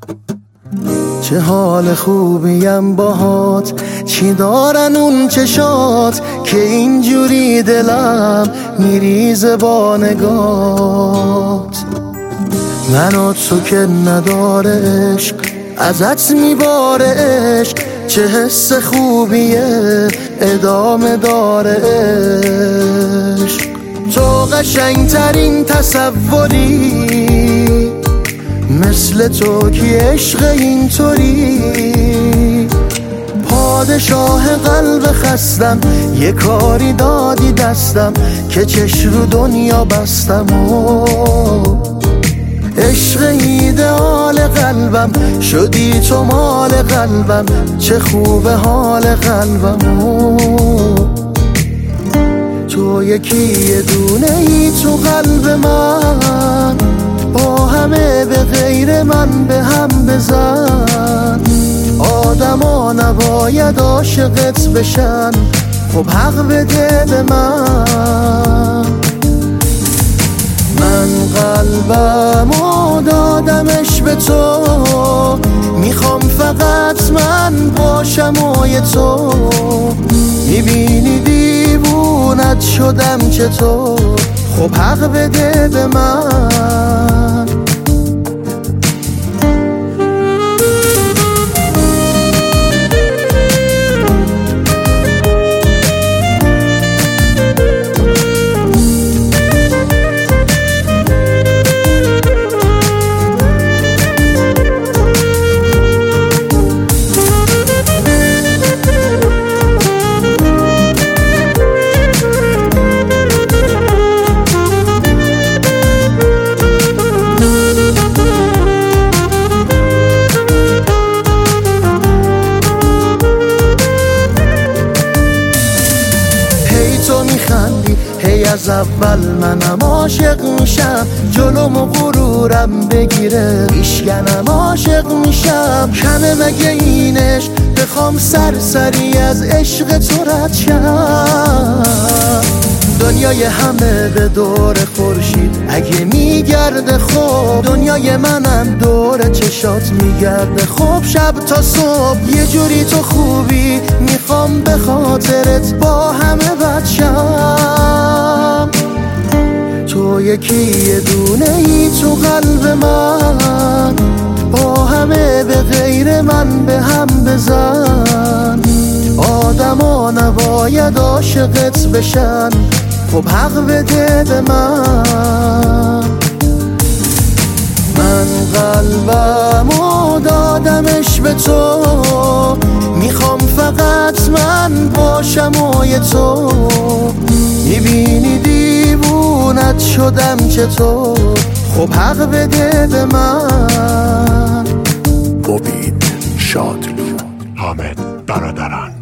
چه حال خوبیم باهات، چی دارن اون چشات که اینجوری دلم میریزه با نگات. من و تو که نداره عشق، ازت میباره عشق، چه حس خوبیه ادامه داره عشق. تو قشنگترین تصوری، مثل تو کی عشق اینطوری. پادشاه قلب خستم، یه کاری دادی دستم که چش رو دنیا بستم. و عشق ایدئال قلبم، شدی تو مال قلبم، چه خوب حال قلبم. و تو یکی یه دونه ای تو قلب من، با همه به غیر من به هم بزن. آدما نباید عاشقت بشن، خب حق بده به من. من قلبمو دادمش به تو، میخوام فقط من باشم و یه تو. میبینی دیوونت شدم چطور، خب حق بده به من. تو میخندی هی از اول منم عاشق میشم، جلومو غرورم بگیره ایشکنم عاشق میشم. کمه مگه اینش بخوام سرسری از عشق تو رد شم. دنیای همه به دور خورشید اگه میگرده، خب دنیای منم دور چشات میگرده. خب شب تا صبح یه جوری تو خوبی، میخوام به خاطرت با همه بد شم. تو یکی یه دونه ای تو قلب من، با همه به غیر من به هم بزن. آدما نباید عاشقت بشن، خب حق بده به من. من قلبمو دادمش به تو، میخوام فقط من باشم و یه تو. میبینی دیوونت شدم چطور، خب حق بده به من. امید شادلو، حامد برادران.